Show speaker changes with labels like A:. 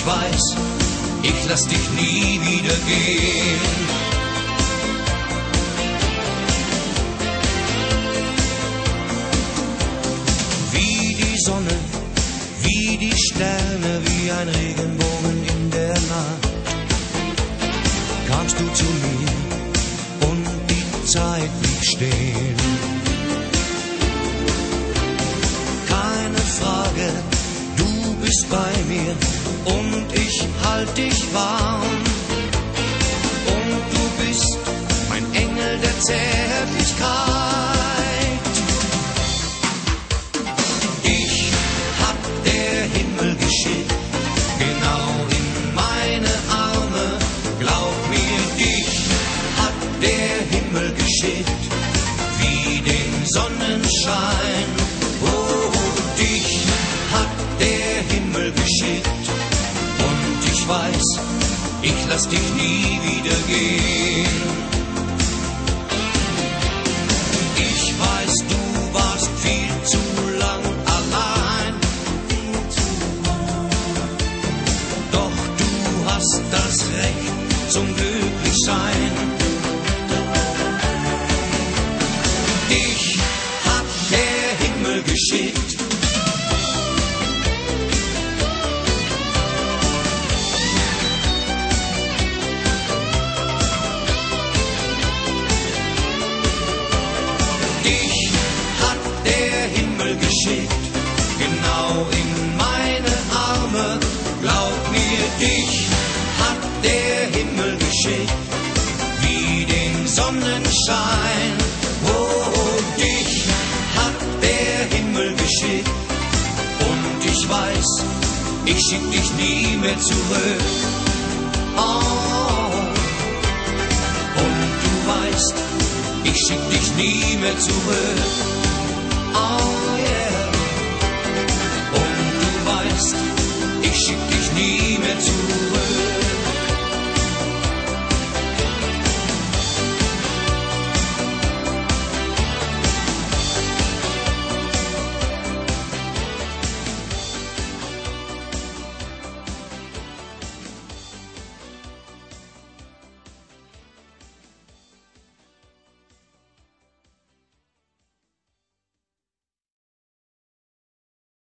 A: weiß, ich lass dich nie wieder gehen. Wie die Sonne, wie die Sterne, wie ein Regenbogen in der Nacht, kamst du zu mir und die Zeit blieb stehen. Keine Frage, du bist bei mir und ich halt dich warm. Und du bist mein Engel der Zärtlichkeit. Dich hat der Himmel geschickt, genau in meine Arme. Glaub mir, dich hat der Himmel geschickt, wie den Sonnenschein. Oh, dich hat der Himmel geschickt. Und ich weiß, ich lass dich nie wieder gehen. Ich weiß, du warst viel zu lang allein. Doch du hast das Recht zum Glücklichsein. Dich hat der Himmel geschickt. Dich hat der Himmel geschickt, genau in meine Arme. Glaub mir, dich hat der Himmel geschickt, wie den Sonnenschein. Oh, dich hat der Himmel geschickt. Und ich weiß, ich schick dich nie mehr zurück. Oh, und du weißt, ich schick dich nie mehr zurück. Oh yeah. Und du weißt, ich schick dich nie mehr zurück.